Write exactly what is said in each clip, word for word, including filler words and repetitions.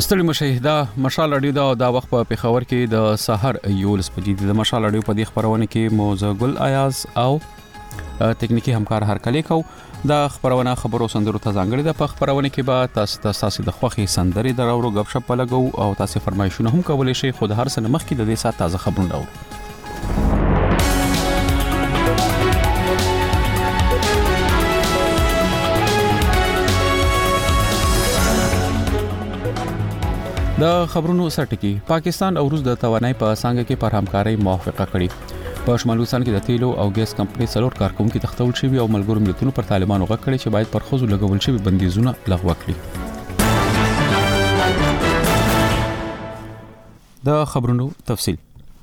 ستړي مشه دا مشال اډیو دا د وخت په پیښور کې د سحر یولس بجې د مشال اډیو په دې خبرونه کې موزه ګل ایاز او تکنیکی همکار هرکلی کو دا خبرونه خبرو سندرو ته ځانګړي د په خبرونه کې به تاسو تاسو د خوخي سندري دراورو غب شپ لګو او تاسو فرمایشونه هم کولای شئ خو د هر سنه مخ کې د دې سات تازه خبرونه اورو. د خبرونو سرټکی پاکستان او روس د توانای په څنګه کې پر همکاري موافقه کړې. په شمالي وزارت کې د تیلو او ګیس کمپنۍ څلور کارکونکو تختول شوی او ملګرو ملتونو پر طالبانو غږ کړی چې باید پر خوځو لګول شوی بندیزونه لغوه کړي. د خبرونو تفصیل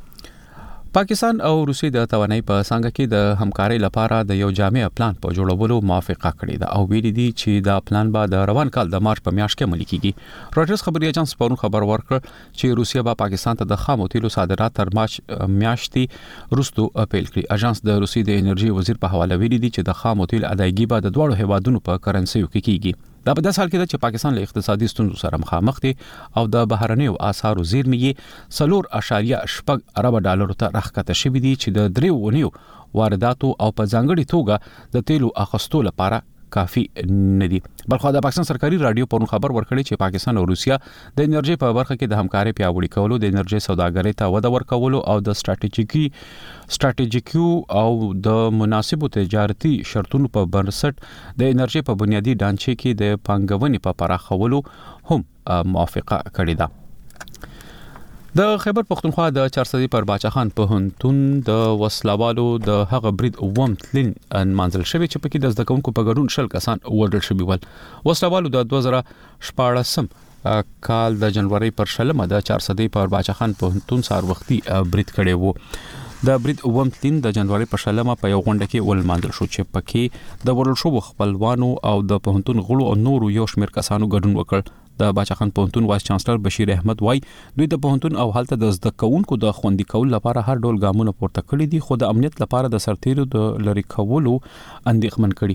پاکستان او روسیې د توانای په څنګه کې د همکاري لپاره د یو جامع پلان په جوړولو موافقه کړې ده او ویلي دي چې دا پلان به د روان کال د مارچ په میاشت کې عملي کیږي. رويټرز خبري اژانس پرون خبر ورکړ چې روسیه به پاکستان ته د خامو تیلو صادرات تر مارچ میاشتې وروسته اپیل کړي. اژانس د روسیې د انرژي وزیر په حواله ویلي دي چې د خامو تیل ادایګي به د دوه هیوادونو په کرنسیو کې کیږي. دا په داسې حال کې چې پاکستان له اقتصادي ستونزو سره مخامخ دي او د بهرنیو اسعارو زیرمې سلور اشاریه شپږ ارب ډالر ته راښکته شوې دي چې د دریو ونیو وارداتو او په ځانګړي توګه د تیلو اخستو لپاره کافي نه دي. بلخو د پاکستان سرکاري رادیو پرون خبر ورکړی چې پاکستان او روسیا د انرژي په برخه کې د همکاري پیاوړي کولو د انرژي سوداګرۍ ته وده ورکولو او د ستراتیژیکي ستراتیژیکو او د مناسبو تجارتي شرطونو په بنسټ د انرژي په بنیادی ډانچې کې د پانګونې په پراخولو هم موافقه کړې ده. د خیبر پختونخوا د چارسدي پر باچا خان په هنتون د وسلوالو د هغه برید اوم تلین منځل شوی چې پکې د زدکونکو په ګډون شل کسان وړل شوی ول. وسلوالو د دوه زره شپږ کال د جنوري پر شلمه د چارسدي پر باچا خان په هنتون سار وختي برید کړي وو. د برید اوم تلین د جنوري پر شلمه په یو غونډه کې ول منځل شو چې پکې د ورل شو خپلوانو او د پهنتون غړو او نورو یو شمیر کسانو ګډون وکړ. د باچا خان پهنتون وایس چانسلر بشیر احمد وای دوی د پهنتون او حالت د زده کوونکو د خوندي کول لپاره هر ډول ګامونه پورته کړی دي خو د امنیت لپاره د سرتیرو د لری کولو اندېښمن کړي.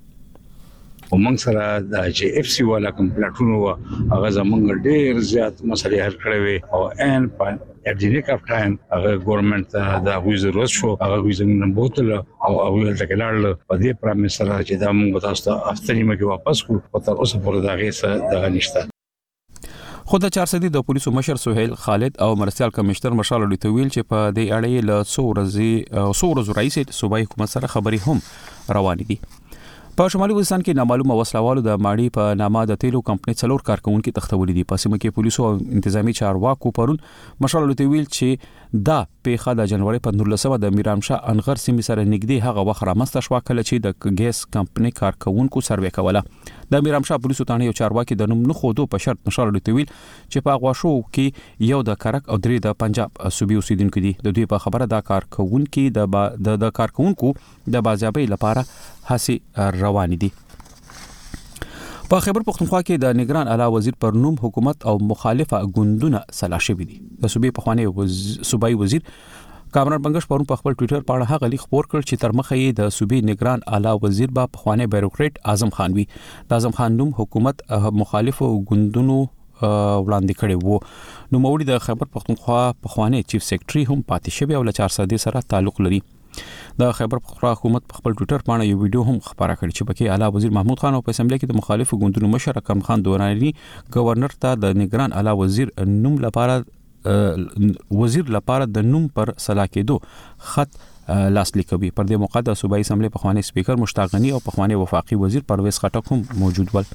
ومنګ سره د جی اف سی والا کوم پلاټونو هغه زمونږ ډېر زیات مسلې حل کړې وي او ان په اډینیک اف ټایم هغه ګورنمنت د غوي ضرورت شو هغه زمونږ بوتل او او د کلال په دې پرامه سره چې دا موږ تاسو ته افتنیمه کې واپس کو او تر اوسه پورې دا غیسه د غنښت. خود د چارسدي د پولیسو مشر سہیل خالد او مرستيال کمشنر مشال ډیټویل چې په دې اړه له څو ورځې څو ورځې رئیس صوبایي حکومت سره خبري هم روان دي. په شمالي وزارت کې نامعلومه وسلوالو د ماړي په نامه د تیلو کمپنۍ څلور کارکونکو تختولې دي. په سیمه کې پولیسو او انتظامی چارواکو پرون مشال ډیټویل چې دا پیښه د جنوري په نولسمه د میرامشاه انغر سیمه سره نږدې هغه وخت رامسته شو کله چې د ګیس کمپنۍ کارکونکو سروې کوله. د میرامشاه پولیسو ثانه یو چارواکي د نوم نه خودو په شرط مشال ډیټویل چې په غواشو کې یو د کرک او درې د پنجاب صوبې اوسیدونکو دي. د دوی په خبره د کارکونکو د د کارکونکو د بازیابۍ لپاره هڅې روان دي. په خیبر پختونخوا کې د نگران اعلی وزیر پر نوم حکومت او مخالفه ګوندونه سلا شوي دي. د صوبې په خوانی وز... صوبایي وزیر کامران بنگش پرون په خپل ټوئیټر باندې هغه لیک خبر کړ چې تر مخه یې د صوبې نگران اعلی وزیر با په خوانی بیروکریټ اعظم خان وی. د اعظم خان نوم حکومت مخالفه ګوندونو وړاندې کړي وو. نو موري د خیبر پختونخوا په خوانی چیف سیکریټري هم پاتې شوی او له چارسدي سره تعلق لري. د خیبر پختونخوا حکومت په خپل ټوئیټر باندې یو ویډیو هم خبره کړې چې پکې اعلی وزیر محمود خان او په اسمبلی کې د مخالفو ګوندونو مشر اکرم خان دورانی گورنر ته د نگران اعلی وزیر نوم لپاره وزیر لپاره د نوم پر صلاح کېدو خط لاسلیک کوي. پر دې موقع د صوبایي اسمبلی په خوانی سپیکر مشتاق غنی او په خوانی وفاقي وزیر پرویز خټک هم موجود ول.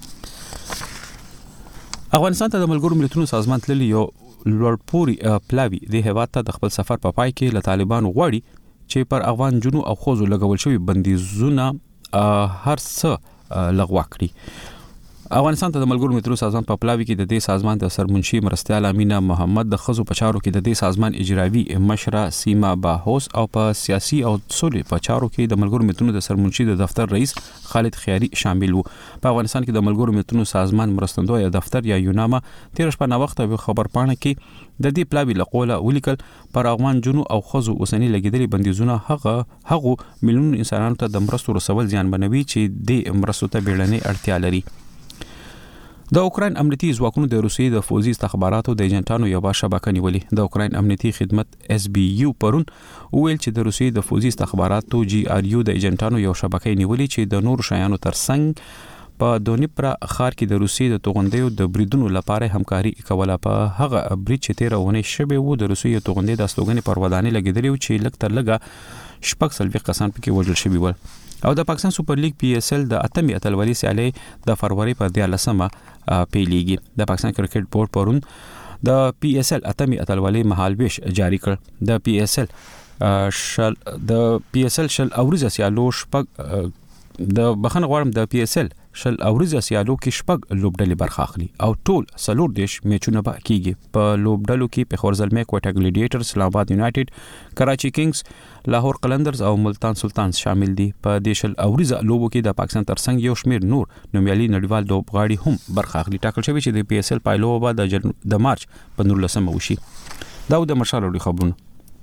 افغانستان ته د ملګرو ملتونو سازمان تللی یو لوړپوري پلاوی د هیواد ته د خپل سفر په پای کې له طالبانو غواړي چې پر افغان جنو او خوځو لګول شوی بندیزونه هر څه لغوه کړي. افغانستان ته د ملګرو ملتونو سازمان په پلاوی کې د دې سازمان د سرمنشي مرستيال امینه محمد د خزو پچارو کې د دې سازمان اجرایی مشره سیما باهوس او په سیاسي او سولې پچارو کې د ملګرو ملتونو د سرمنشي د دفتر رئیس خالد خیاري شامل وو. په افغانستان کې د ملګرو ملتونو سازمان مرستندوی دفتر یا یوناما تیر شپه نا وخت په خبر پاڼه کې د دې پلاوی لقوله ولیکل پر افغان جنو او خزو اوسنی لګیدلي بندیزونه هغه هغه ملیون انسانانو ته د مرستو رسول ځان بنوي چې د مرستو ته بیړنۍ اړتیا لري. د اوکراین امنیتي ځواکونو د روسیې د فوزي استخباراتو د ایجنټانو یو شبکه نیولې. د اوکراین امنیتي خدمت اس بي یو پرون ویل چې د روسیې د فوزي استخباراتو جی ار یو د ایجنټانو یو شبکه نیولې چې د نور شیانو ترڅنګ په دونیپرا ښار کې د روسیې د توغندیو د بریدونو لپاره همکاري کوله. په هغه برید چې تیر ونه شوه وو د روسیې توغندې د استوګنې پر ودانۍ لګیدلی چې لږ تر لږه شپږ سلوي کسان پکې وژل شوي ول. او د پاکستان سوپر لیګ پی اس ال د اتمې اتلولي سیالي د فروری په دیارلسمه پیلېږي. د پاکستان کرکټ بورډ پرون د پی اس ال اتمې اتلولي مهالویش جاری کړ. د پی اس ال شل د پی اس ال شل اوريزه سیالو شپږ د بخنه غواړم د پی اس ال شل اوريزه سیالو کې شپږ لوبډلې برخه اخلي او ټول سلور دیش میچونه به کیږي. په لوبډلو کې پیښور زلمه کوټه ګلیډیټر، اسلام آباد یونایټډ، کراچي کینګز، لاهور قلندرز او ملتان سلطانز شامل دي. په د شل اوريزه لوبو کې د پاکستان ترڅنګ یو شمیر نور نومیالي نړیوال لوبغاړي هم برخه اخلي. ټاکل شوی چې د پی اس ال پایلو به د جن... د مارچ په نولسمه وشي. دا د مشال لري خبرونه.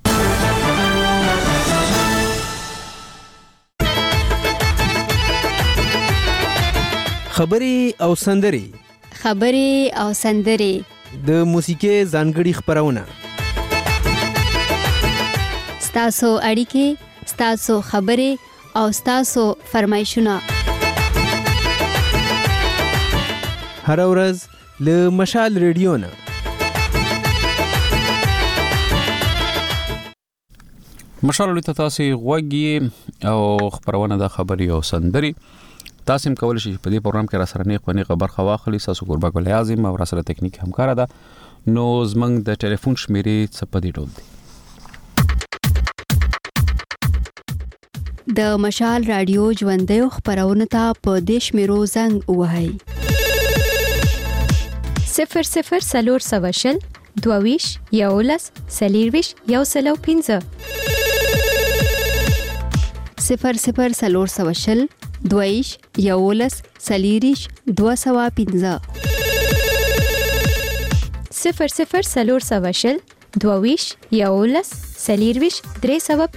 خبري او سندري خبري او سندري د موسیقي ځانګړي خبرونه ستاسو اړیکې ستاسو خبري او ستاسو فرمایشونه هر ورځ له مشال ریډیو نه. مشال له تاسو غوږی او خبرونه د خبري او سندري تاسو هم کولای شئ په دې پروګرام کې را سره نه خونی خبر خوا خلی تاسو قربا ګل اعظم او را سره ټیکنیک همکار ده. نو زمنګ د ټلیفون شمیرې څه په دې ډول دي. د مشال رادیو ژوندې خبرونه ته په دیش میرو زنګ وهاي صفر صفر سلور سواشل دوویش یولس سلیرویش یو سلو پینځه صفر صفر سلور سواشل دویش یولس سلیریش دو سوا پینځه صفر صفر سلور سواشل دویش یولس سلیرویش درې سوا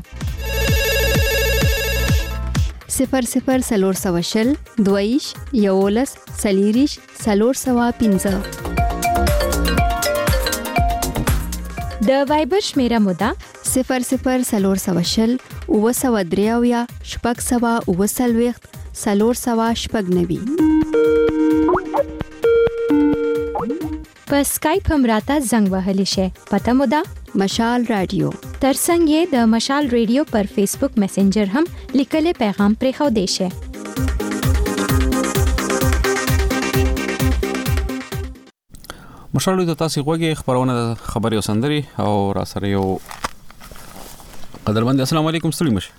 پینځه صفر صفر سلور سواشل دویش یولس سلیریش سلور سوا پینځه د وایبر شمیره مودا صفر صفر سلور سواشل او سوا دریاویا شپږ سوا او سلويخت سلور سوا شپږ نوي. په اسکایپ هم راته زنګ وهلی شي. پته مو ده مشال رادیو. ترڅنګ یې د مشال رادیو پر فیسبوک میسنجر هم لیکلي پیغام پرې خو دی شي. مشال له تاسو غوږی خبرونه خبري او سندري او را سره یو قدرمند. السلام علیکم ستړي مشه.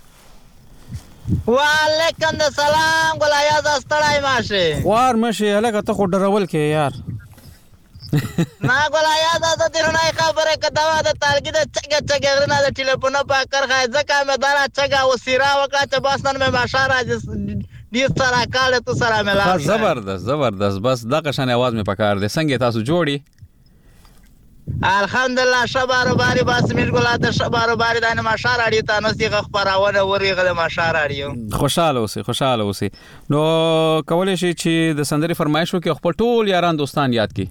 وعلیکم السلام ګلیا ز ستړای ماشه. وار مشه الګ ته خو ډرول کې یار. نا ګلیا ز د دې نه خبره کدا و د تارګي د چګ چګ غرنا د ټلیفون په کار خای ځکه مې دارا چګا وسیرا وکړه چې بس نن مې ماشا راځي دې سره کال ته سره ملا. زبردست زبردست بس دا قشن आवाज مې پکار دي. څنګه تاسو جوړي؟ الحمدلله شبارو باری باسمیر ګلاته شبارو باری دانه ماشا راډیو ته نو سیغه خبرونه ورغه د ماشا راډیو. خوشاله اوسې خوشاله اوسې. نو کولای شي چې د سندري فرمایشو کې خپل ټول یاران دوستان یاد کړي.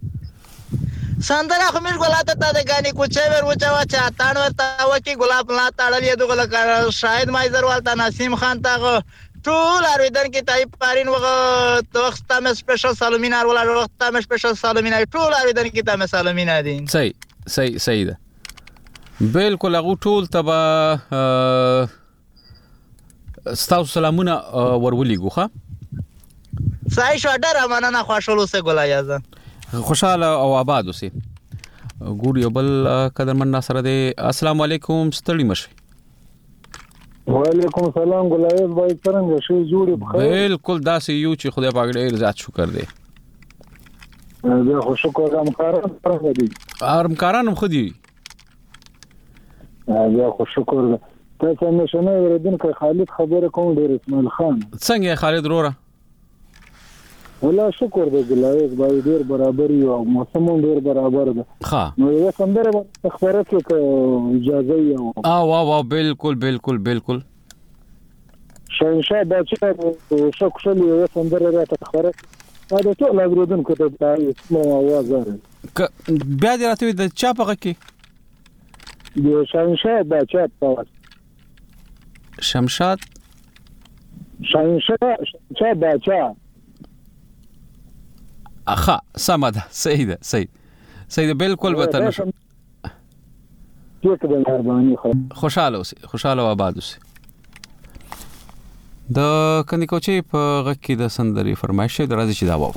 سندره خو میر ګلاته ته د غاني کوچې ور وچا چا تان ورته وکی ګلاب لا تاړل یې دغه شاهد مایزر والته نسیم خان ته ټول ارویدن کې تای پارین وغه وخت تم سپیشل سالومینار ولا وخت تم سپیشل سالومینار ټول ارویدن کې تم سالومینار دي. صحیح صحیح صحیح ده بالکل. هغه ټول تبا ستاسو سلامونه ورولي ګوخه. صحیح شو ډره مننه خوشاله اوسه ګلیا ز خوشاله او آباد اوسه. ګور یو بل قدرمن سره دی. السلام علیکم ستړي مشه. وعلیکم السلام ګلایز بای څنګه شو جوړې بخیر؟ بالکل داسې یو چې خدای پاک ډېر زیات شکر دی. زه خو شکر همکاران سره دي. همکاران هم خو دي. زه خو شکر ده. تاسو نشنه ورېدونکو خالد خبره کوم ډېر اسماعیل خان. څنګه خالد وروره؟ ولا شکر دې ګلایز بای ډېر برابر یو موسم ډېر برابر ده. ها نو یو سندره خبره کې اجازه یو. اه واه واه بالکل بالکل بالکل. شاینشاه بچا شو شو یو سندره راته خبره دا ټول اوریدونکو ته تاسو مو आवाज راځي بیا دې راته د چا په کې د شاهنشاه بچا په شمشاد شاهنشاه چا بچا اخا سمده صحیح ده صحیح صحیح ده بالکل وطن شو ټیک ده مهرباني خوشاله اوسئ خوشاله او آباد اوسئ د کني کوچي په غږ کې د سندري فرمایش د راځي چې دا وو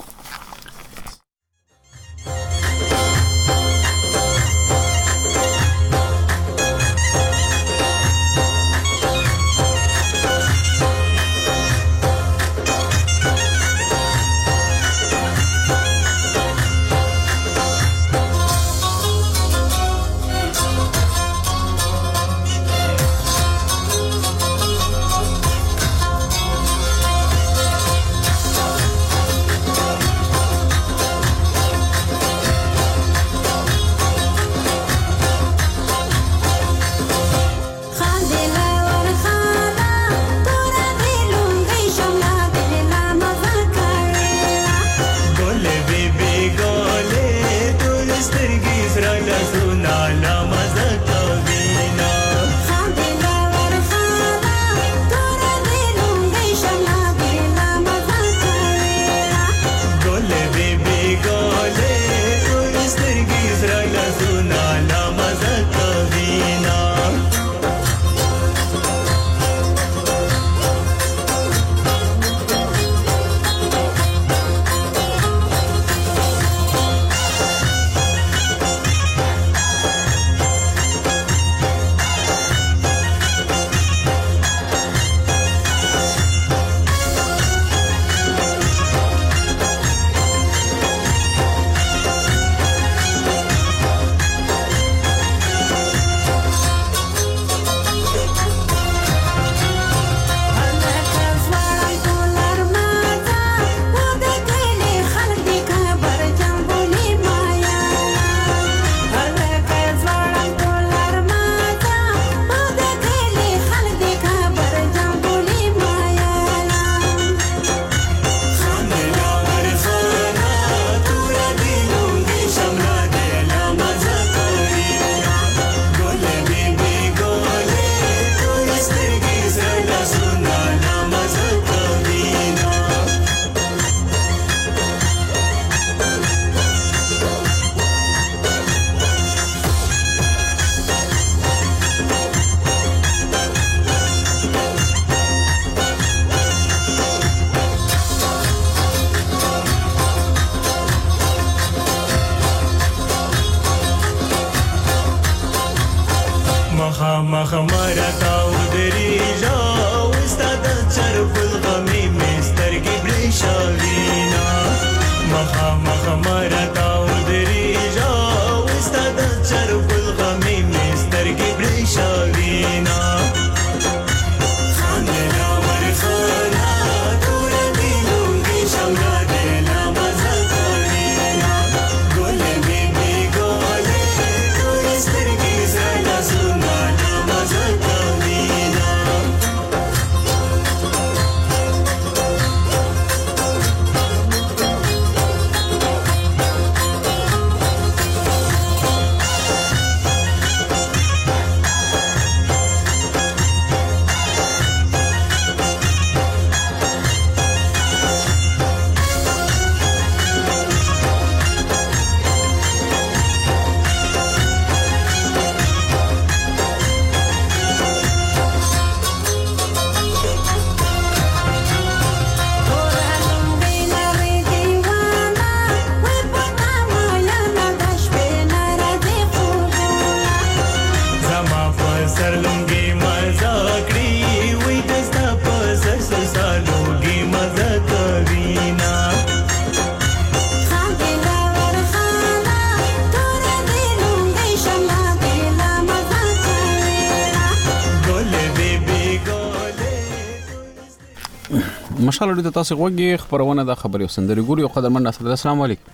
مشال لري تاسو غوږی خبرونه د خبري وسندري ګوري او قدرمن ناصر السلام علیکم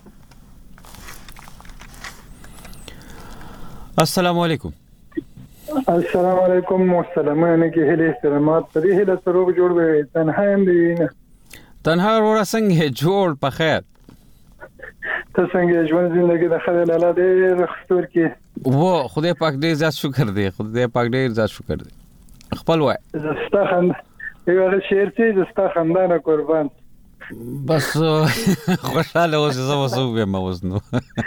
السلام علیکم السلام علیکم والسلام علیکم هله استرامات پرې هله سروګ جوړ وې تنها هم دی تنها ورا څنګه جوړ په خیر ته څنګه ژوند زندگی د خدای لاله دې رخصتور کې و خدای پاک دې زیات شکر دې خدای پاک دې زیات شکر دې خپل وای زستا خند یو شعر چې زستا خندانه قربان بس خوشاله اوسې زما سوګه ما وزنو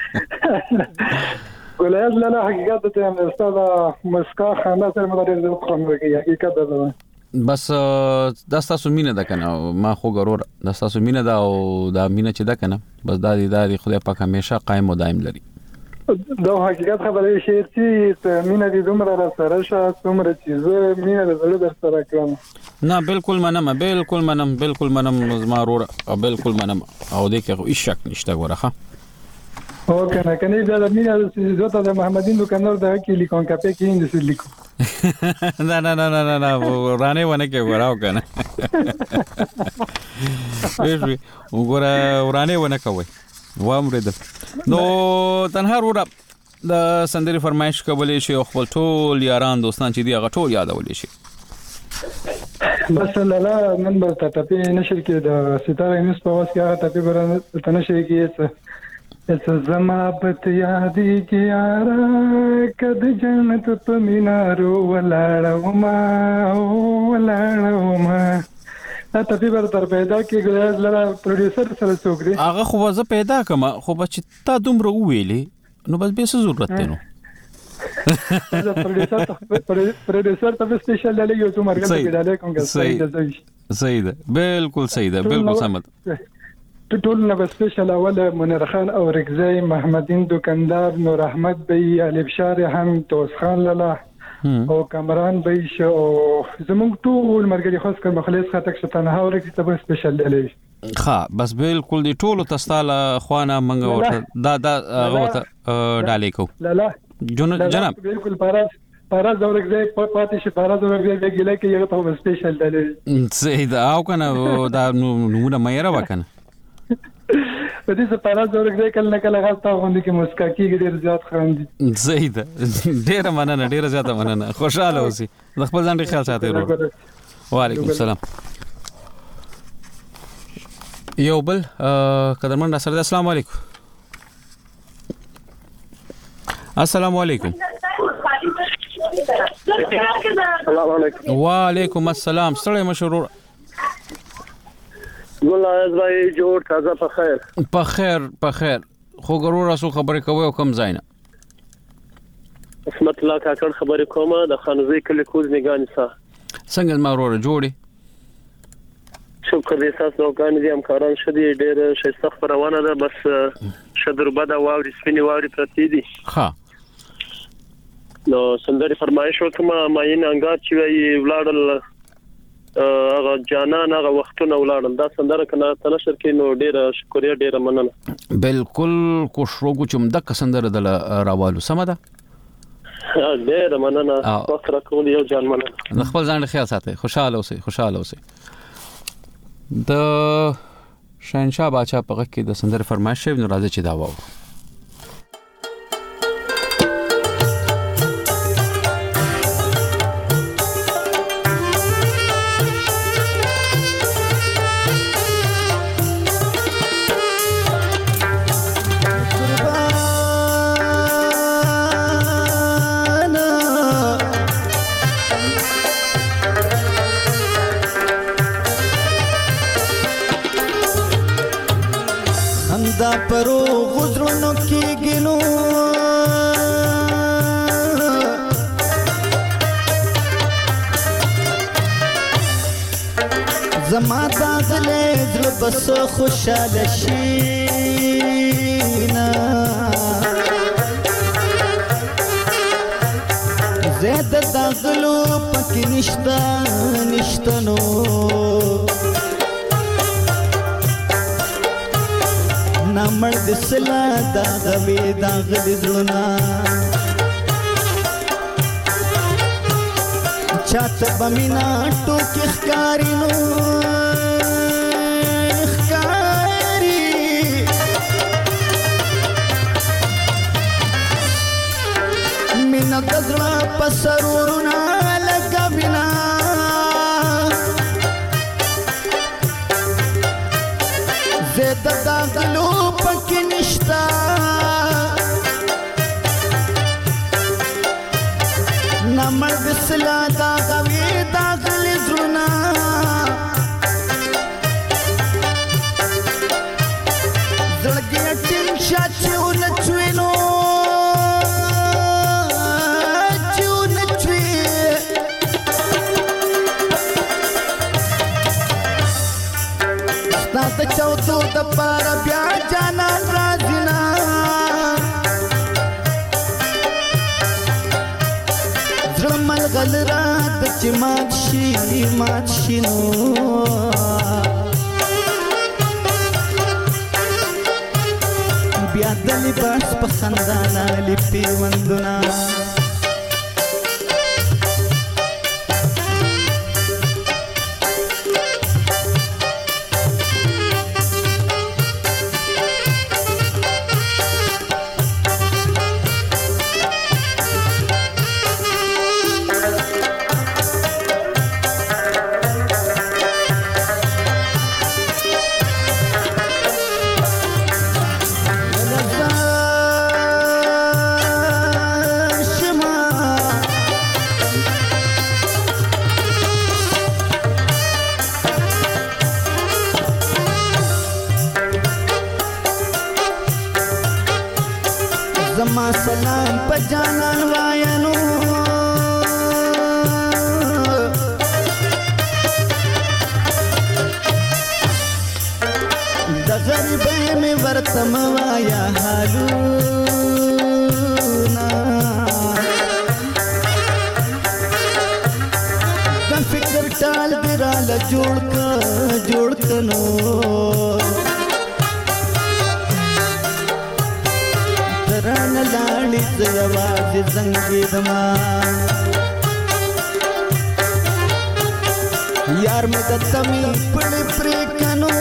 ګولایز لاله حقیقت ته هم استاد مسکا خندا سره مدار دې خو کوي حقیقت ده بس دا تاسو مینه ده کنه ما خو غرور دا تاسو مینه ده او دا مینه چې ده کنه بس دا دې دا خدای پاک همیشه قائم او دائم لري دا حقیقت خبره شي چې مینه دې دومره را سره شه دومره چې زه مینه دې زړه در سره کړم نه بالکل منم بالکل منم بالکل منم زما ورور بالکل منم او دې کې هیڅ شک نشته ورخه او کنه کنه دا مینه دې زوته د محمدین دکاندار د کې لیکون کپې کې اند سې لیکو نه نه نه نه نه ورانه ونه کې وراو کنه ویږي وګوره ورانه ونه کوي وامرید نو تنها ورو د سندري فرمایش کولې شي او خپل ټول یاران دوستان چې دی هغه ټول یادولې شي بس لاله نن به ټاپي نشر کې د ستاره نیوز په واسطه هغه ټاپي برانه تنشي کې اس زما پت یادی کی یارا کد جنت په مینارو ولاړو ما ولاړو ما دا ټاپي بر تر پیدا کې ګلاس لرا پروډوسر سره څوګري هغه خو زه پیدا کما خو بچ تا دومره ویلې نو بس به څه ضرورت دی نو پروډوسر پروډوسر ته سپیشل ډالې یو څو مرګ کې ډالې کوم صحیح صحیح ده بالکل صحیح ده بالکل سمت ټول نو سپیشل اول منیر خان او رکزای محمدین دکاندار نور احمد بی علي بشار هم توس خان لاله او کامران بی شو زموږ ټول مرګري خاص کر مخلص خاطر شتنه او رکز ته سپیشل ډالې ها بس بالکل دی ټولو تستاله خوانه منګه ورته دا دا غوته ډالې کو لاله جناب بالکل پاراس پاراس دورک ځای پاتې شي پاراس دورک ځای وګیلای کې یو په سپیشل ډالې صحیح دا او کنه دا نمونه مېره وکنه په دې سپارا زورګ دې کله کله غاټه غوندي کې مسکا کیږي ډیر زیات خاندي صحیح ده ډیر مننه ډیر زیات مننه خوشاله اوسې د خپل ځان خیال ساتئ ورو وعلیکم السلام یو بل قدرمن ناصر السلام علیکم السلام علیکم السلام علیکم وعلیکم السلام ستړي مشرور ګلایز بھائی جوړ تازه په خیر په خیر په خیر خو ګرور راسو خبرې کوي او کم ځای نه اسمت الله کاکړ خبرې کومه د خانزي کلی کوز نگان سا څنګه ما ورور جوړي شکر دې تاسو وکړئ دې همکاران شدي ډېر شایسته خبرونه ده بس شدربه دا واوري سپینی واوري پرتی دي ها نو سندري فرمایش وکما ماین انګار چې وی ولادل هغه جانان هغه وختونه ولادل دا سندره کنه تنشر کې نو ډېر شکریا ډېر مننه بالکل کوشروګو چې مدک سندره د راوالو سم ده ډېر مننه فخر کول یو جان مننه خپل ځان خیال ساتئ خوشاله اوسئ خوشاله اوسئ د شاهنشاه باچا په غږ کې د سندره فرمایش شوی نو راځي چې دا واو دا پرو غزرونو کې ګلو زما دا غلې زړه بس خوشاله شي نا زید دا غلو پکې نشتا نشتنو نامر دسلا دا غوي دا غدي زړونا چاته بمینا ټوکی ښکاری نو ښکاری مینا گزړه پسرورنا لګا بنا مړ دسلا دا غوي دا غلي زړونه زړګي ټینګ شاچې ونچوینو چونچوي ستا د چوتو د پاره بیا جانان راځي نه غل رات چې مات شي مات شي نو بیا د لباس په خندانا لپی وندنا زما سلام په جانان وایانو د غریبۍ مې ورته مه وایه حالونه د فکر ټال دې راله جوړ که جوړ که نو رانه لاړې زه یوازې زنګېدمه یار مې د تمې پړې پرې کنو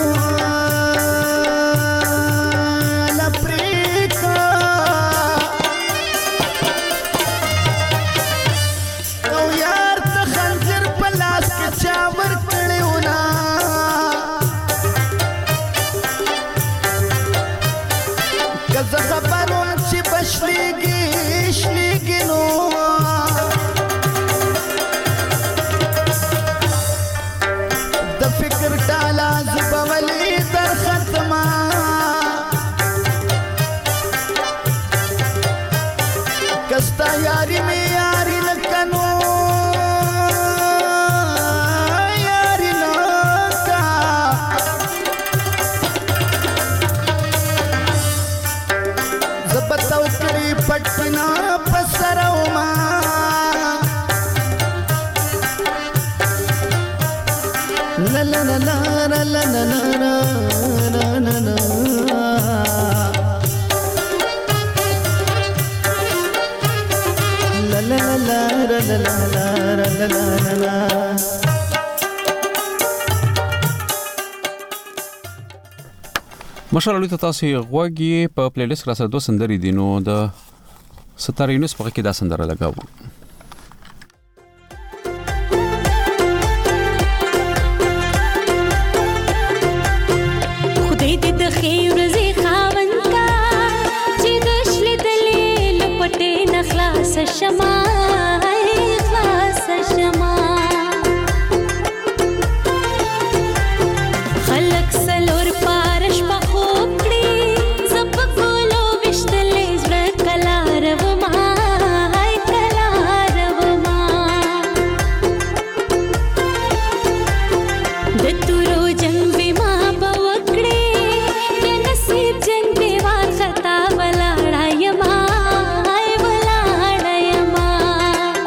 له پرې کا او یار ته خنجر په لاس کې چا ورکړی و نه که زه خبر شلیگی شلیگی نو د فکر ټالا زبولی در ختما کستا یاری میں یاری لکنو یاری لکا زبتاو کری پٹنا پسرو ما لا لا لا لا لا لا لا لا لا لا مشال لوي تاسو غوږی په پلی لیست را سره دوه سندرې دي نو د ستارینوس په کې دا سندره لګاوه خدای دې د خیر زی خاوند کا چې د شل دلیل پټه نخلاص شمه خلاص شمه خلق سلور پارش په خوب کړي زب کولو وشتلې زړه کلار و ما هاي کلار و ما د تورو جنگ به ما بوکړي د نصیب جنگ به وا خطا ولاړای ما هاي ولاړای ما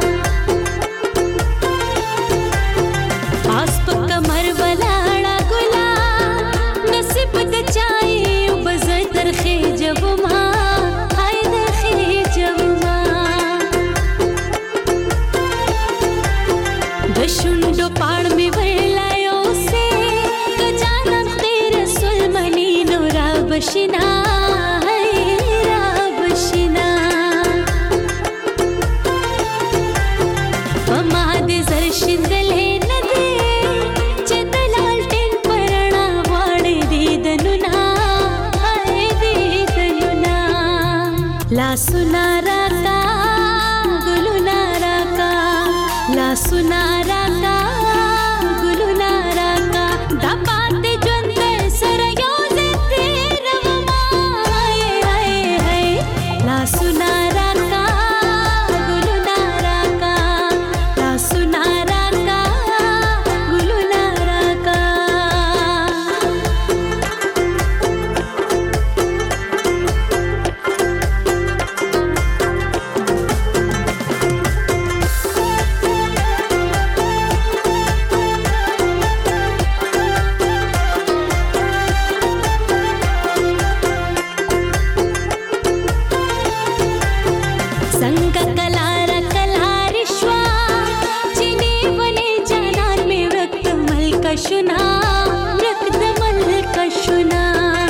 څنګه کلار کلار شوا چینه ونه جانان می ورک ملک شنا ورک د ملک شنا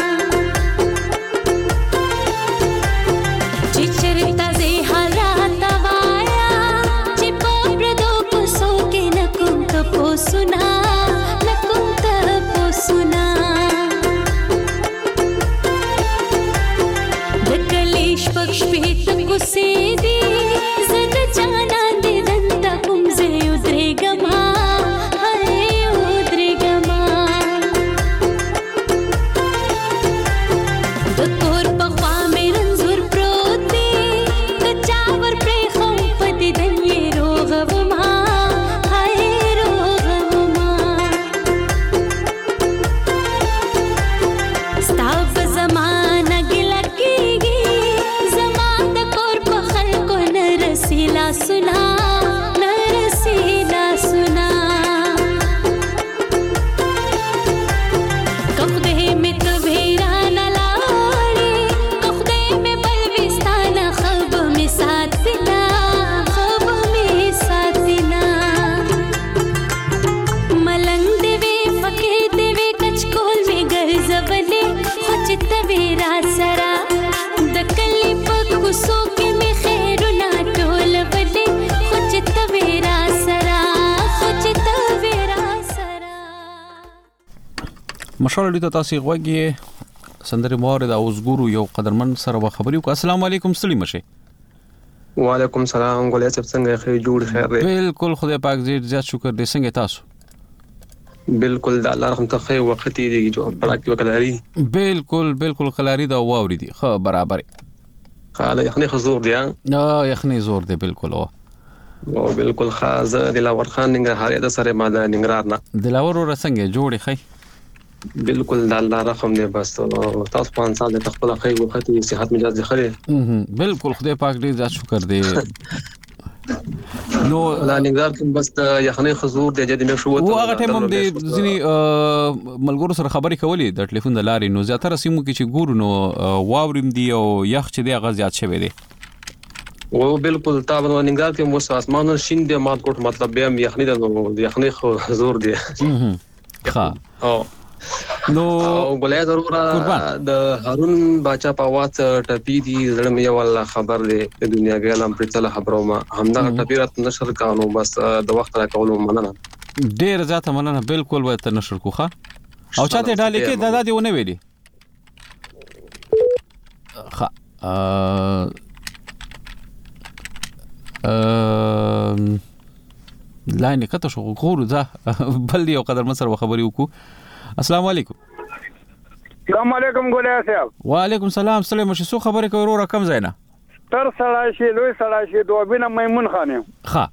چې چرتا زه حالات وایا چې په پردو پسو کې نکوم ته پوسنا نکوم ته پوسنا پکش پیت کوسې دی زد جانا دې دنتا کوم زه یو درګما هاي یو درګما د کور په خوا مې رنزور پروت دی د چاور پرې خو پدې دنې روغما هاي روغما ستاو زمانہ ګل کېږي سیلا سنا نر سیلا سنا کخده میں تبھیرا نلاڑی کخده میں بلوستانا خب میں ساتنا خب میں ساتنا ملنگ دیوے فقیر دیوے کچکول میں گرزبلے خوچ تبھیرا سرا دکلی پکسو کے میں مشال دې تاسو غوږی سندره مورد او زګورو یو قدرمن سره خبري وک. السلام علیکم سلیم شه. وعلیکم السلام غولې څنګه خیر جوړ خیر دی. بالکل خدای پاک دې زیات شکر دې څنګه تاسو. بالکل د الله رحمت خیر وخت دی جو بڑا کې وکړی. بالکل بالکل خلاری دا واوري دي خو برابر. خاله یخني حضور دی. نه یخني زور دی بالکل او. او بالکل خاص دلاور خان ننګرهار د سره ماده ننګرهار نه. دلاور ورسنګ جوړی خی. بالکل د الله رحم دی بس تاسو پانځه سال د خپل خیر وخت صحت مجاز خره. بالکل خدای پاک دې زیات شکر دی. نو لا نګار کوم بس یخني حضور د جدي مې شو او هغه ټیم هم د ځینی ملګرو سره خبرې کولې د ټلیفون د لارې نو زیاتره سیمو کې چې ګورو نو واورم دی او یخ چې دی هغه زیات شوی دی. او بالکل تابو نګار کې مو اسمانو شین دی مات کوټ مطلب به یخني د یخني حضور دی. ها او نو بلای ضرور د هارون باچا په واټ ټپی دی زړه مې والله خبر دی د دنیا ګلم پر تل خبرو ما همدا ټپی رات نشر کانو بس د وخت را کولو مننه ډیر زیاته مننه بالکل وته نشر کوخه او چاته ډالې کې دادا دی ونه ویلي ها ا لاینه کته شو غورو ده بل یو قدر مسر خبري وکړو. السلام علیکم. السلام علیکم ګولیا صاحب. وعلیکم السلام سلام شي سو خبره کوي ورو رقم زینا تر سړای شي لوی سړای شي دوبینه میمون خانه. ها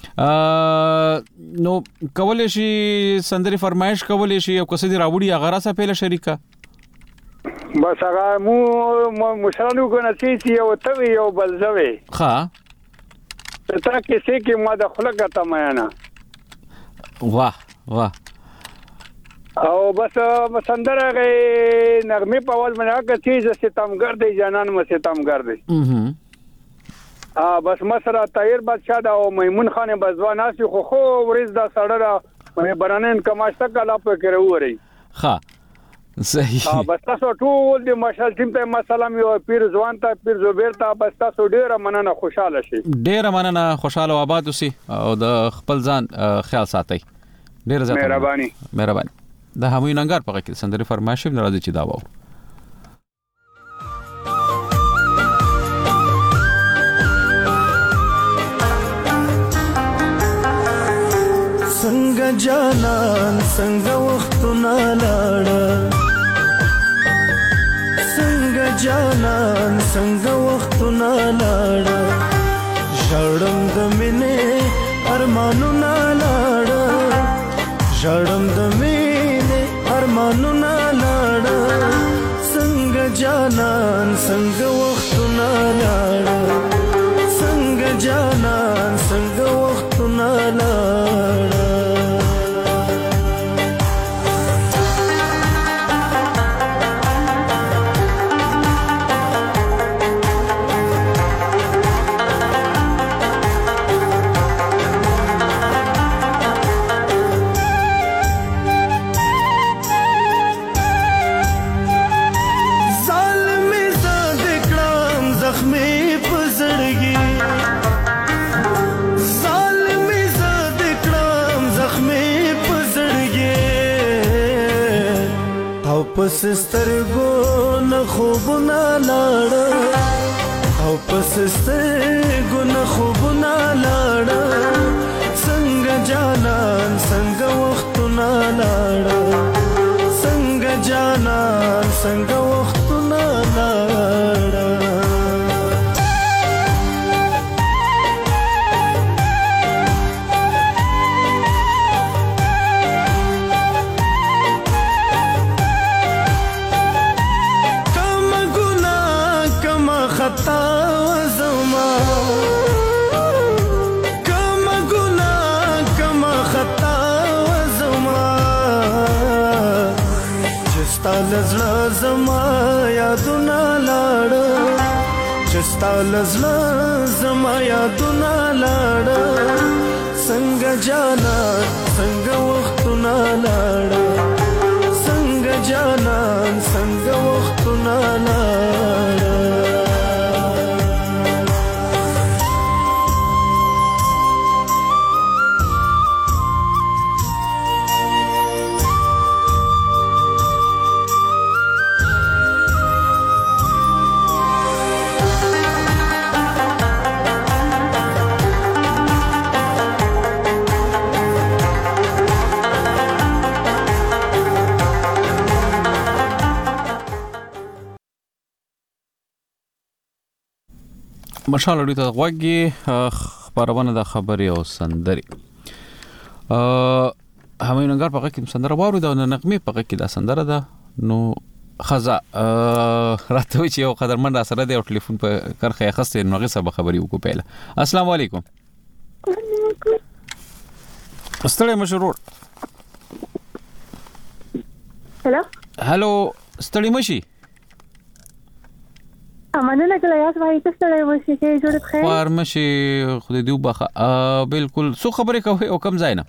نو کولې شي سندري فرمایش کولې شي او کسې راوړي هغه راسه پیله شریکا بس هغه مو مشرانو کو نسيسي او ته یو بلځوي. ها ته کې سې کې ما د خلک ته میانا. واه واه او بس سندره غي نغمه په اول منه که چیز ستمګر دی جانان م ستمګر دی. ا بس مسره طاهر بادشاہ دا او میمون خان بزوان اسی خو خو ورز دا سړه مې برانن کماشته کلا په کړو وری. ها صحیح. ا بس تاسو ټول د مشال ټیم ته مسالم یو پیر ځوان ته پیر زبیر ته بس تاسو ډیره مننه خوشاله شي. ډیره مننه خوشاله آباد اوسئ او د خپل ځان خیال ساتئ. ډیره زیاته مهرباني مهرباني. د هموی ننګار په کې سندري فرمایش هم راځي چې دا وو. څنګه جانان څنګه وختونه لاړ څنګه جانان څنګه وختونه لاړ ژړم د مینې ارمانونه لاړ ژړم د مینې ارمانونه لاړ څنګه جانان څنګه وختونه لاړ څنګه جانان څنګه وختونه لاړ پس سترګو نه خوبونه لاړه او پس سترګو نه خوبونه لاړه څنګه جانان څنګه وختونه لاړه څنګه جانان څنګه وختونه لاړه لزړه زما یادونه لاړه چستا لزړه زما یادونه لاړه څنګه جانا څنګه وختونه لاړه څنګه جانا څنګه وختونه لاړه مشال اړیته غوږی خبرونه د خبري او سندري ا همینګر په کې سندره وارو د نغمه په کې د سندره ده نو خزا راته چې یو قدرمن را سره دی او ټلیفون په کرخه خسته نو غي سبا خبري وکړه پهله السلام علیکم ستړي مشرور هلو هلو ستړي مشي امانه کله یاس وای ته ستړي مشي کې جوړ خیر خبر مشي خو دې وبخه بالکل سو خبرې کوي او کم ځای نه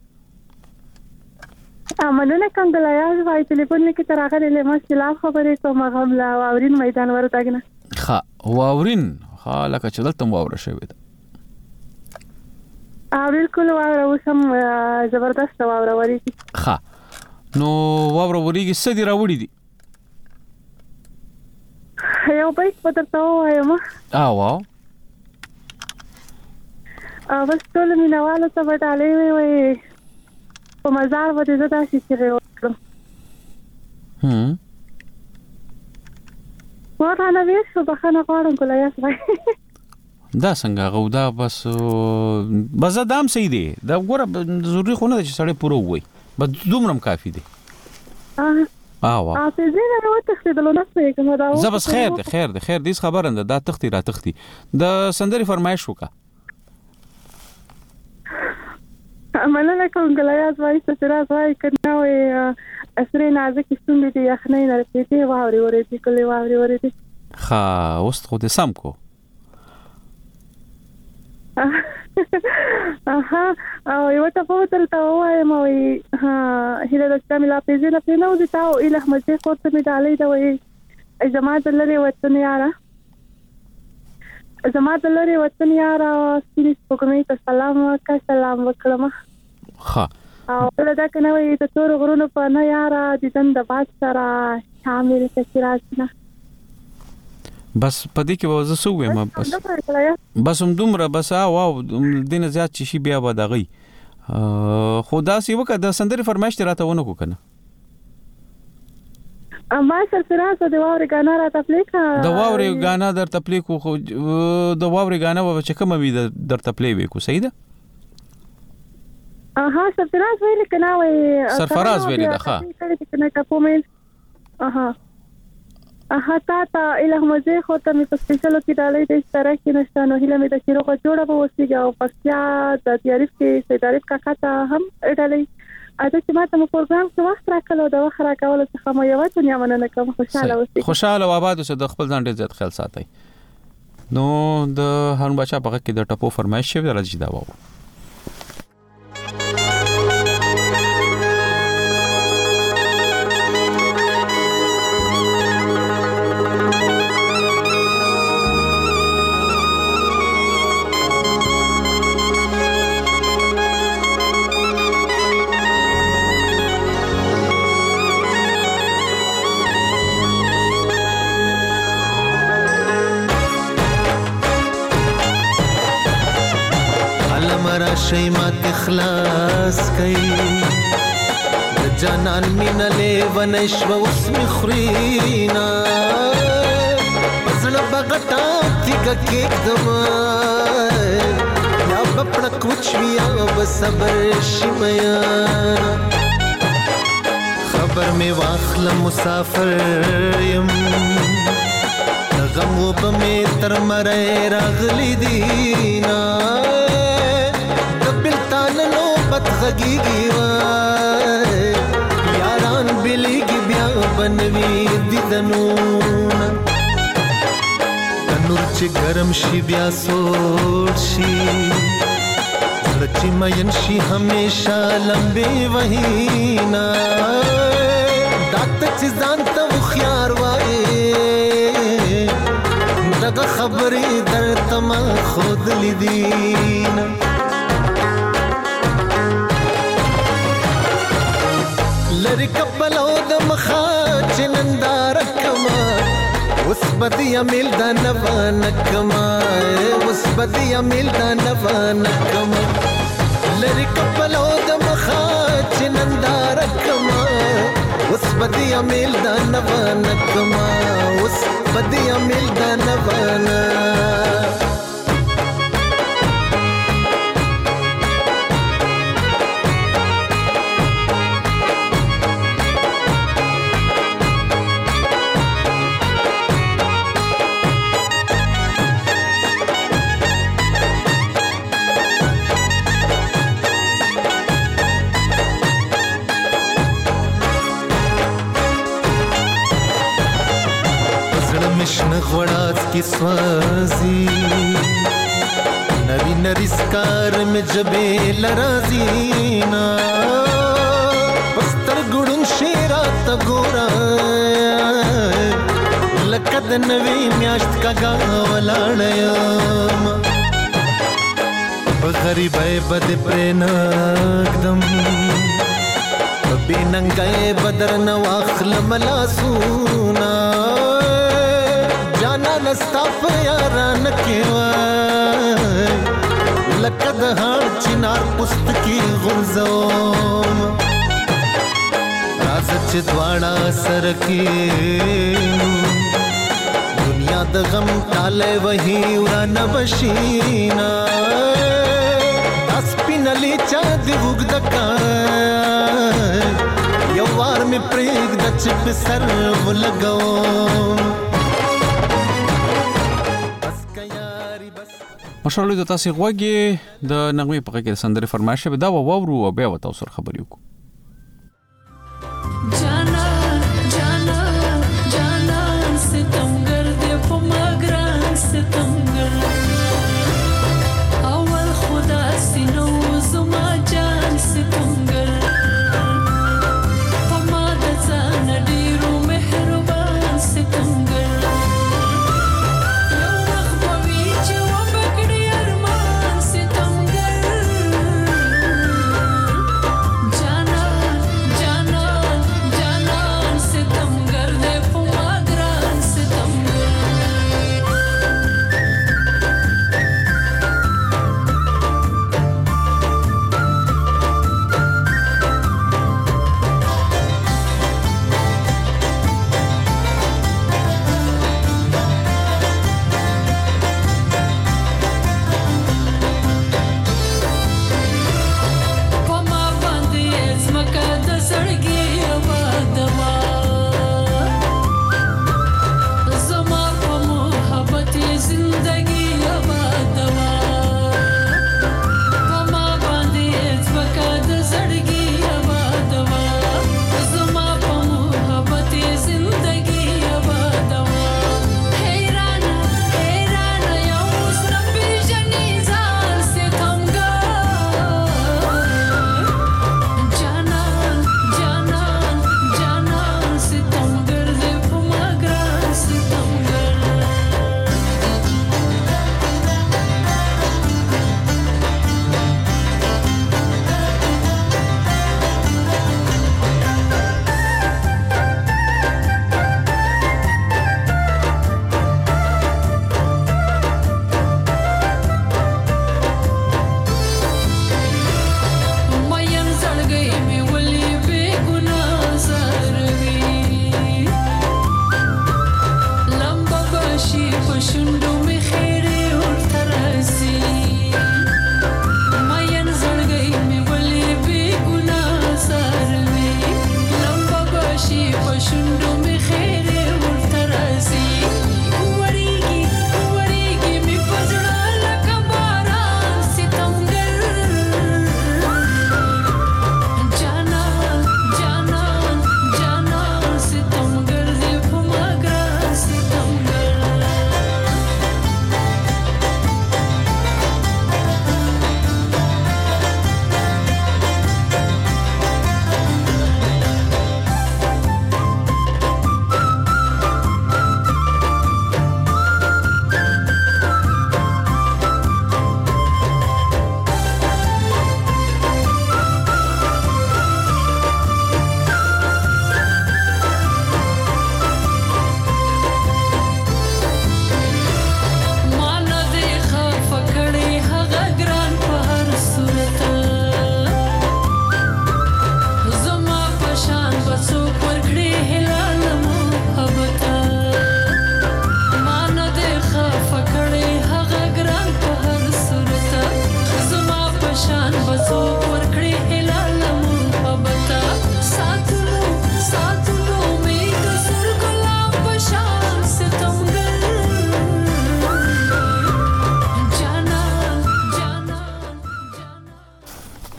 امانه کوم د یاس وای ټلیفون کې تراغه له مشکلات خبرې کوم غم لا واورین میدان ورتاګنه ها واورین ها لکه چې دلته واور شوی ده ا بالکل واور اوسم زبردست واور وريږي ها نو واور وريږي سدي راوړي دي یو بیت پدرته وایم ا واو ا بس ټول مینواله ته وټالې وي په مزار باندې زدا شي چې وکړم هم ورانه ویش په بخنه غواړم کولای شي دا څنګه غودا بس بس دام صحیح دی دا ګوره ضروری خو نه چې سړی پوره وي بس دومره کافي دی اه اه وا ا ته زه نه وته خدلو نه کوم دا زبس خیر دی خیر دی خیر دې خبرنده دا تختی را تختی د سندري فرمایش وکا مننه کوم ګلایاز وای څه راز وای کنه وای اسره نازک ستوندې دی یخنۍ نه رسېږي واوري ورېږي کله واوري ورېږي ها اوس خو دې سم کو اها او یو ته په تل ته وای مو ها هله د استعمال په ځینې په نو دي تاو اله مزه کوته می دالې دا وای جماعت لري وطن یارا جماعت لري وطن یارا سپیس پکمې ته سلام وکړه سلام وکړم ها او دا کنه وای ته تور غرونو په نه یارا د دند باد سره شامل تشراسنه بس پدې کې وځه سو وې ما بس بس هم دومره بس واو دینه زیات چې شي بیا به دغی خدا سی وکړه د سندري فرمایش راته ونه کو کنه ما سر فراس د واوري غانا را تپلیکا د واوري غانا در تپلیکو خو د واوري غانا و چې کوم وی در تپلی وې کو صحیح ده اها سر فراس ویل کنه وې سرفراز ویل ده ها کنه کپومل اها اها تا تا اله مزه خو ته می په سپیشلو کې ډالې د اشتراک نشته نو هله می د شیرو کو جوړه به وسیګه او پښتیا د تعریف کې سي تعریف کا کاته هم ډالې اته چې ماته مو پروګرام څه وخت راکلو دا وخت راکول څه مو یو ته نیمنه نه کوم خوشاله اوسئ خوشاله او آباد اوسئ د خپل ځان ډیر زیات خیال ساتئ نو د هارون بچا په کې د ټپو فرمایش شوی راځي دا وو مرا شي ما تخلاص کئ جانان مين لیونش و اسم خرینا پسړه بغټا کیګه کېک دما یا بپړه کوچ ویا بصبر شمیا خبر می واخل مسافر يم غم و بمه تر مړې راغلي دینا دبل تان نو بد غږیږي یاران بلیږي بیا بنوي دیدنون نور چې ګرم شي بیا سوړ شي لچې مین شي همیشه لمبي وهینا دات چې ځان ته خيار وای دغه خبرې درته ما خود لیدین لری کپلو د مخا چنندار کما اوس بدی امیل د نوان کما اوس بدی امیل د نوان کما لری کپلو د مخا چنندار کما اوس بدی امیل د نوان کما اوس بدی امیل د نوان غوړات کی سوازی نری نری سکار میں جبے لرازینا پستر ګړون شیرات ګورا لکد نوی میاشت کاګا ولاړم غریبای بد پرنګدم بیننګای بدر نو اخل ملاسونا نستاف یاران کیوا لکد هار چنار پست کی غرزوم راز چ دواړه سر کی دنیا د غم ټاله وਹੀ وران بشینا اسپینلی چا دی وګدکا یو وار می پرېګ د چپ سر ولګوم مشرلو د تاسو غوږی د نغمه په کې سندره فرمایش به دا وورو او بیا وتاو سره خبرې وکړو جانا جانا جانا ستمګر دې په مګران ستمګر اول خدا سينو زما جان ستمګر په ما د ځان ډیرو مهربان ستمګر Jana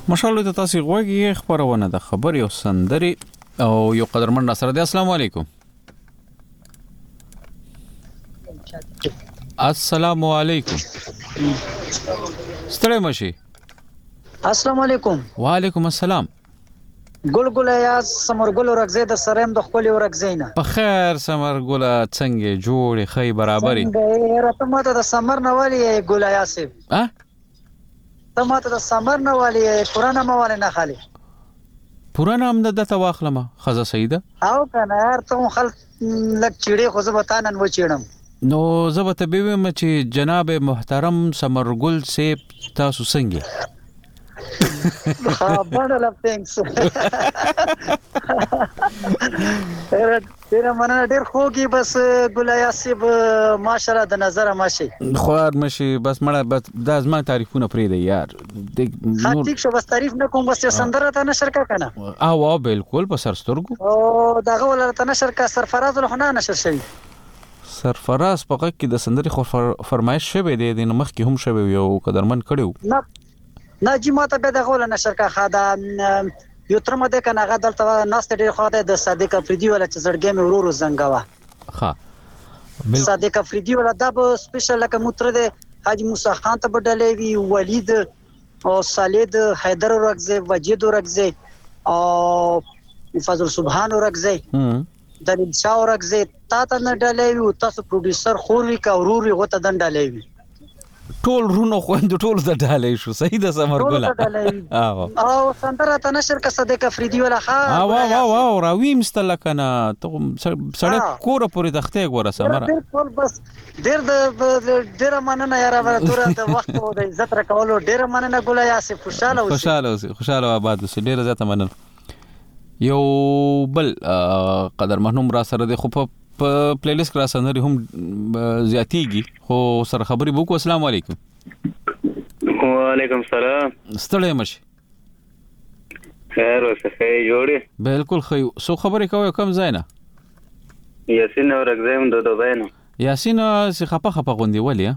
مشالو ته تاسو غوږی خبرونه د خبري او سندري او یو قدرمن سره دی. السلام علیکم. السلام علیکم. ستړی مشي. السلام علیکم. وعلیکم السلام. ګل ګل یا سمر ګل ورغزه د سریم د خپل ورغزینه په خیر سمر ګل څنګه جوړې خی برابرۍ څنګه راته ماته د سمر نوالی ګل یاسف ها ته ماته د سمر نوالی قران مواله نه خالی پرانا هم د تواخلمه خزه سیده او کنه یار ته خل لک چیړې خو زه بتانن و چیړم نو زه به ته به م چې جناب محترم سمر ګل سیب تاسو څنګه ها بندل اف ثینکس ډیر مننه ډیر خوږی بس ګلیا سیب ماشاءالله د نظر ماشي خوار مشي بس مړه بس د ازما تعریفونه پرې دی یار د ټیک شو بس تعریف نه کوم بس سندره ته نشر کا کنه او او بالکل په سرسترګو او دغه ولته نشر کا سرفراز الحنا نشر شوی سرفراز په کې د سندري خو فرمایش شوی دی د مخ کې هم شوی یو قدرمن کړو نه نه جی ماته به دغه ول نشر کا خادا یو تر مده کنه غدل ته ناست ډیر خاطه د صادق افریدی ولا چې زړګې مې ورورو زنګوا ها صادق افریدی ولا د سپیشل لکه متر د حاجی موسی خان ته بدلې وی ولید او صالح حیدر ورغزه وجید ورغزه او فضل سبحان ورغزه د انشاء ورغزه تا ته نه ډلې وی تاسو پروډوسر خوري کا وروري غوته دن ډلې وی ټول رونو خوند ټول د ډالې شو صحیح د سمر ګل او او سندره ته نشر کا صدیق افریدی ولا ها وا وا وا راوي مستل کنه ته سړی کور پورې تخته ګوره سمره بالکل بس ډیر د ډیر مننه یاره ورته د وخت او د عزت راکولو ډیر مننه ګل یاسف خوشاله اوسه خوشاله اوسه خوشاله آباد اوسه ډیر زیاته مننه یو بل قدر محنوم را سره د خو په پلی لیست کرا سندري هم زیاتیږي خو سره خبري وکړو. السلام علیکم. وعلیکم السلام. ستړی مشي. خیر اوسه خی جوړې بالکل خی سو خبرې کوي کم ځای نه یاسین ورغزم د دوبای نه یاسین سی خپه خپه غوندي ولې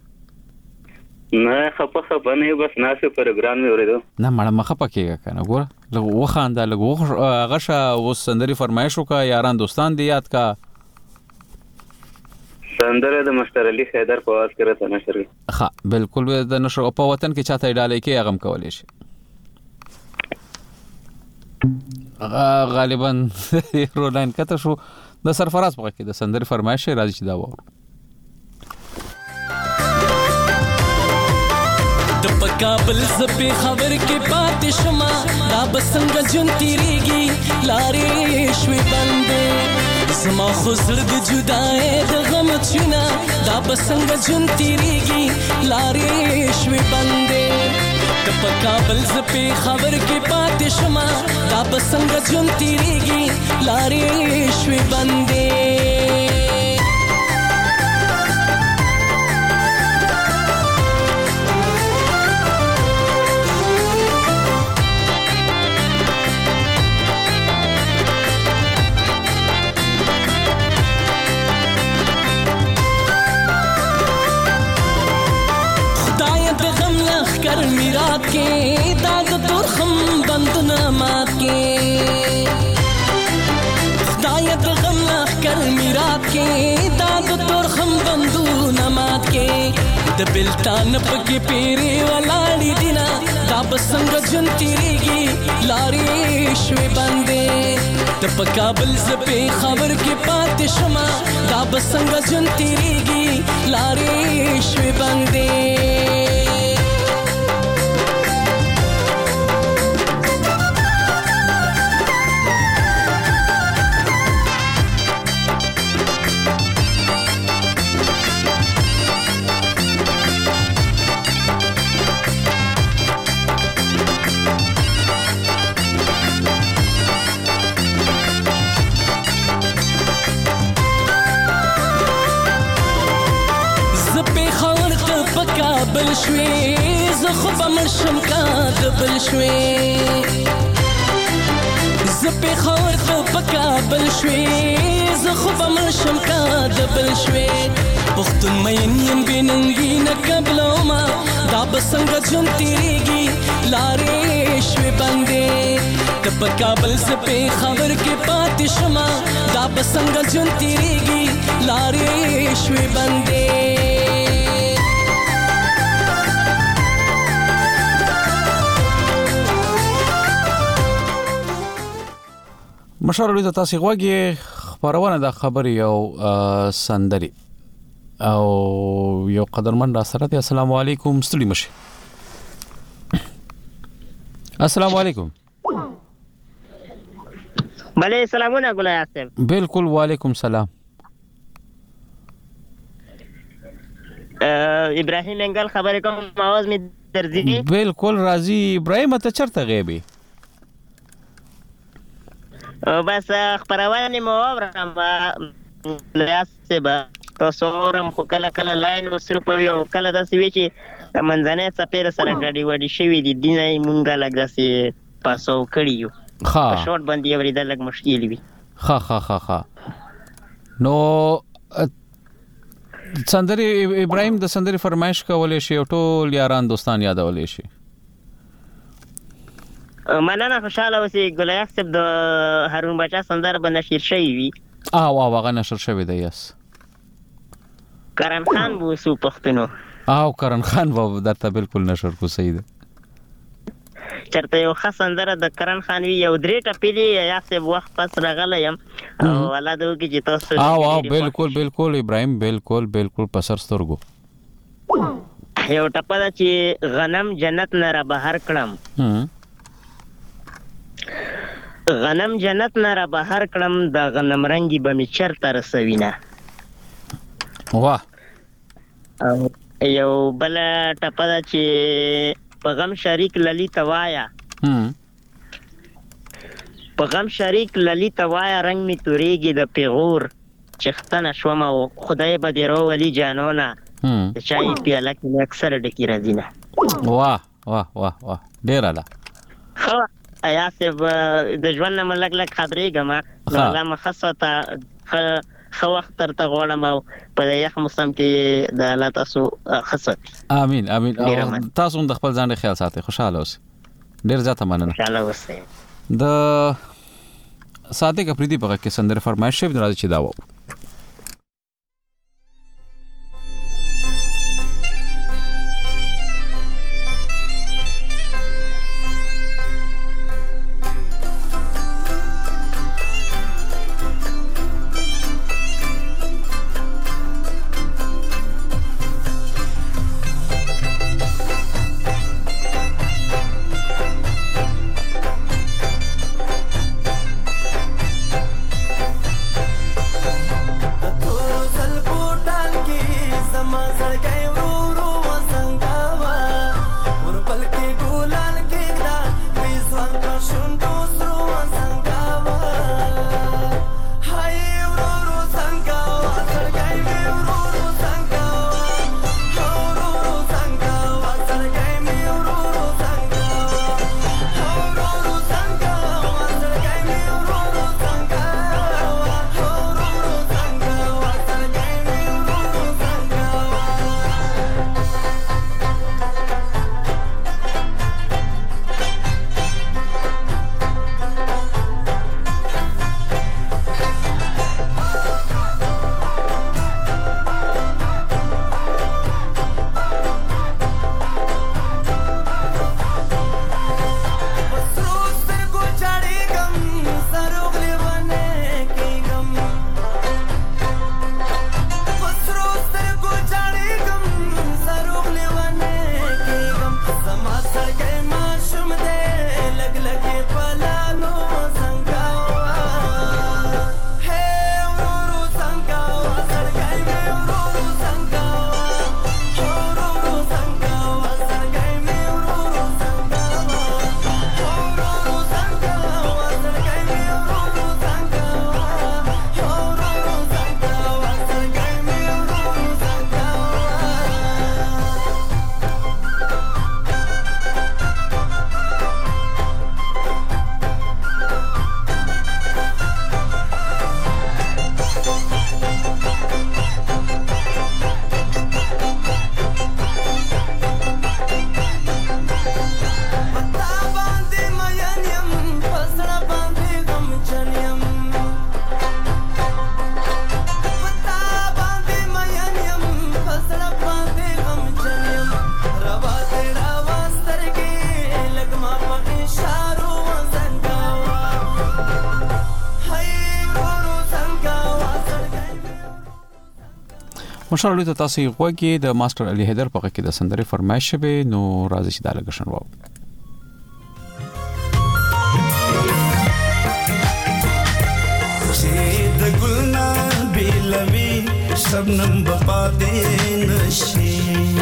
نه خپه خپه نه بس ناسه پروګرام مې ورېدو نه مړه مخه پکېګه کنه ګوره لږ وخاندا لږ غشه اوس سندري فرمایش وکا یاران دوستان دی یاد کا سندره د مستر علي حیدر په واس کې راته نشر ها بالکل د نشر په وطن کې چاته ډالې کې هغه کولې شي غالبا رولین کته شو د سرفراز په کې د سندري فرمایش راځي چې دا وره د پکابل زپې خبر کې پاتې شمه دا بسنګ جون تیریږي لارې شوي بندې زما خو زړه د جدای د غم چونه دا بسنګ جون تیریږي لارې شوي بندې د پکابل زپې خبر کې پاتې شمه دا بسنګ جون تیریږي لارې شوي بندې कर मीरा के दाग दुर्खम बंदना मात के दायत गम कर मीरा के दाग दुर्खम बंदना मात के د بلتان پکې پیری ولاړې دینا دا بسنګ جون تیریږي لارې شوي باندې د پکابل زپې خبر کې پاتې شمه دا بسنګ جون تیریږي لارې شوي باندې بل شوي زه خو به مرشم کا د بل شوي زپې خور ته پکابل شوې زه خو به مشم کا دبل شوې پښتون مین یم بننګي نه قبلوما دا بسنګ جون تیریږي لارې شوې بندې ته پکابل زپې خور کې پاتې شما دا بسنګ جون تیریږي لارې شوې بندې مشر د تاسو غوږی خبرونه د خبري او سندري او یو قدرمن را سره السلام علیکم ستړي مشه السلام علیکم بله سلامونه ګلای اسف بالکل وعلیکم سلام ابراهیم انګل خبرې کوم आवाज می درځي بالکل راضي ابراهیم ته چرته غیبي بس خبرونه مو اورم لاسبه تاسو اورم خو کله کله لاین وسره په یو کله داسې وی چې منځنه سپیر سره غړي وړي شوی دي دینه مونږه لګاسي پاسو کړیو ها شورت باندې ورېدل لګ مشکل وي ها ها ها ها نو سندري ابراهيم د سندري فرمایش کولې شي او ټول یاران دوستان یادولې شي مننه خوشاله اوسې ګلای اکسب د هارون بچا سندر به نشر شوی وي او او هغه نشر شوی دی یس کرن خان بو سو پښتنو او کرن خان و درته بالکل نشر کو صحیح ده چرته یو خسندره د کرن خان وی یو درې ټپلی یا څه وخت پس راغلم او الله دې وکړي چې تاسو او او بالکل بالکل ابراهيم بالکل بالکل پسر سترګو یو ټپه چې غنم جنت نه را بهر کړم غنم جنت نه را بهر کړم د غنم رنگي به می چرته رسوینه واه یو بل ټپه دا چې په غم شریک للی توایا په غم شریک للی توایا رنگ می توريږي د پیغور چختنه شوم او خدای به دې رو ولی جانونه د چای پیاله کې اکثر ډکی راځینه واه واه واه واه ډیر اعلی خو ایا څه د ژوند نه ملک لک خبرې ګما الله مخصته خو وخت تر ته غواړم او په یخ موسم کې د الله تاسو خصت امين امين تاسو د خپل ځان خیال ساتئ خوشاله اوسئ ډیر زیاته مننه خوشاله اوسئ د صادق افریدي په کې سندره فرمایش شوی راځي چې دا و مشال ته تاسو غوږی د ماستر علي حیدر په کې د سندرې فرمایش به نو راځي چې د لګشن وو چې د ګلنا بیلوي شبنم بپا دې نشي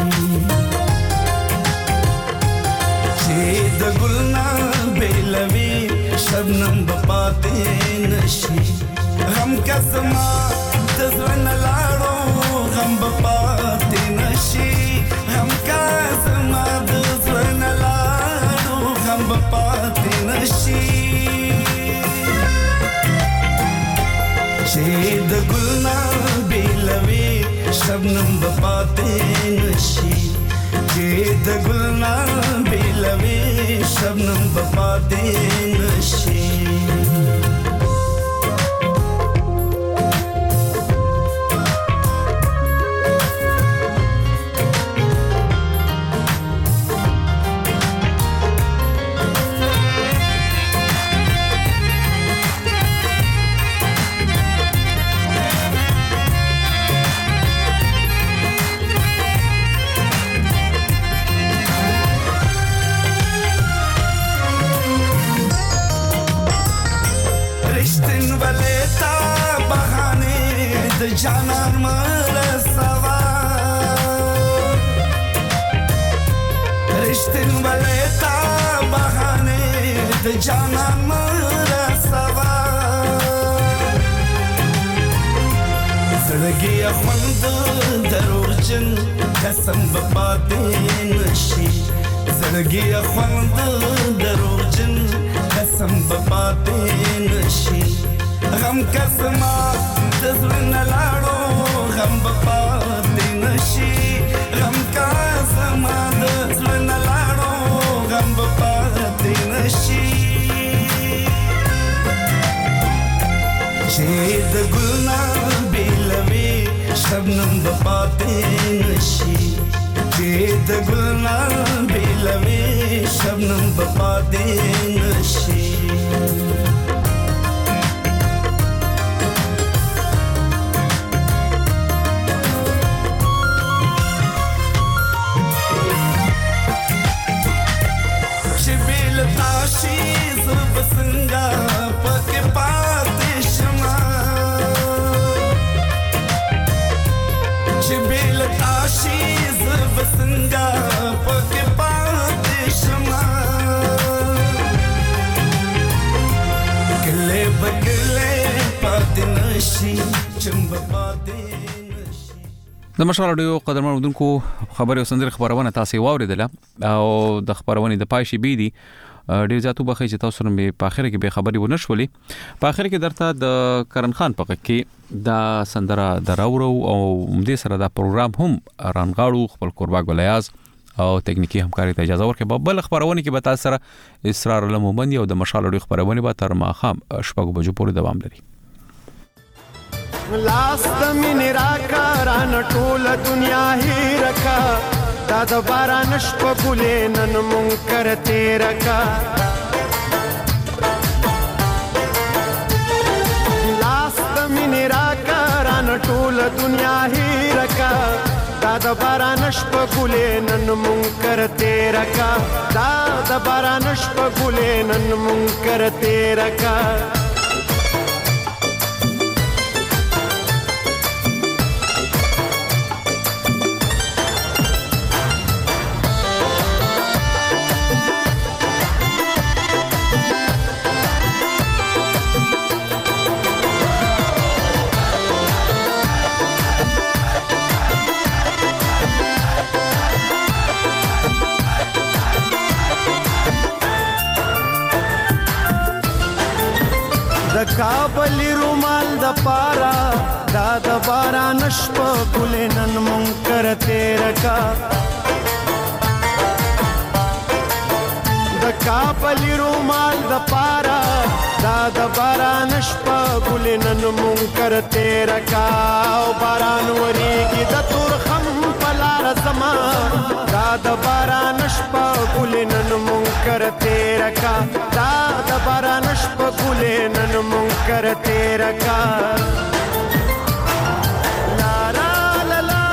چې د ګلنا بیلوي شبنم بپا دې نشي غم کسما دزن لاړو غم بپا دې نشي غم کسما دزن لاړو غم بپا دې نشي چې د ګلنا بیلوي شبنم بپا دې نشي چې د ګلنا بیلوي شبنم بپا دې نشي جانان مرسوا رشتن ولتا بهانه د جانان مرسوا زړګي خوند دروژن قسم بپا دې نشي زړګي خوند دروژن قسم بپا دې نشي غم قسمه دزن لاړو غم بپا دې نشي غم قسمه دزن لاړو غم بپا دې نشي چې د ګلنا بیلوي شبنم بپا دې نشي چې د ګلنا بیلوي شبنم بپا دې نشي بسنگا پکې پاتې شما چې بیل تاشي ز بسنگا پکې پاتې شما کله بکله پاتې نشي چمب پاتې نشي د مشال اډیو قدرمن ودونکو خبري او سندري خبرونه تاسو واوریدله او د خبرونه د پایشي بي دي ډیر زیاتو بخښي چې تاسو سره په اخر کې به خبري ونه شولې په اخر کې درته د کرن خان په کې دا سندره دراورو او مدې سره دا پروګرام هم رانغاړو خپل قربا ګلیاز او تکنیکی همکاري ته اجازه ورکړي بل خبرونه کې به تاسو سره اسرار لمومند او د مشال اډیو خبرونه به تر ماخام شپږ بجو پورې دوام لري لاس د مين راکا ران ټول دنیا هی رکا دا د باران شپه ګلې نن منکر تیر کا لاس د مين راکا ران ټول دنیا هی رکا دا د باران شپه ګلې نن منکر تیر کا دا د باران شپه ګلې نن منکر تیر کا کابل رومال د پارا دا د باران شپه ګلې نن منکر تیر کا د کابل رومال د پارا دا د باران شپه ګلې نن منکر تیر کا او باران وریږي د تور خم پلار زما دا د باران شپه ګلې نن منکر تیر کا دا د باران شپه ګلې نن منکر تیر کا لا لا لا لا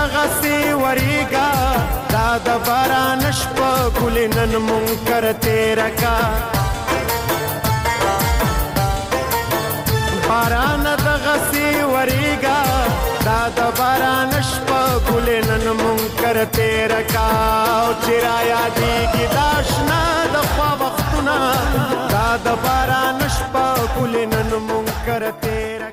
دغسې وریږه دا د باران شپه ګلې نن منکر تېره کا باران دغسې وریږه دا د باران شپه ګلې نن منکر تېره کا او چې رایادېږي دا شنه د خوا وختونه دا د باران شپه ګلې نن منکر تېره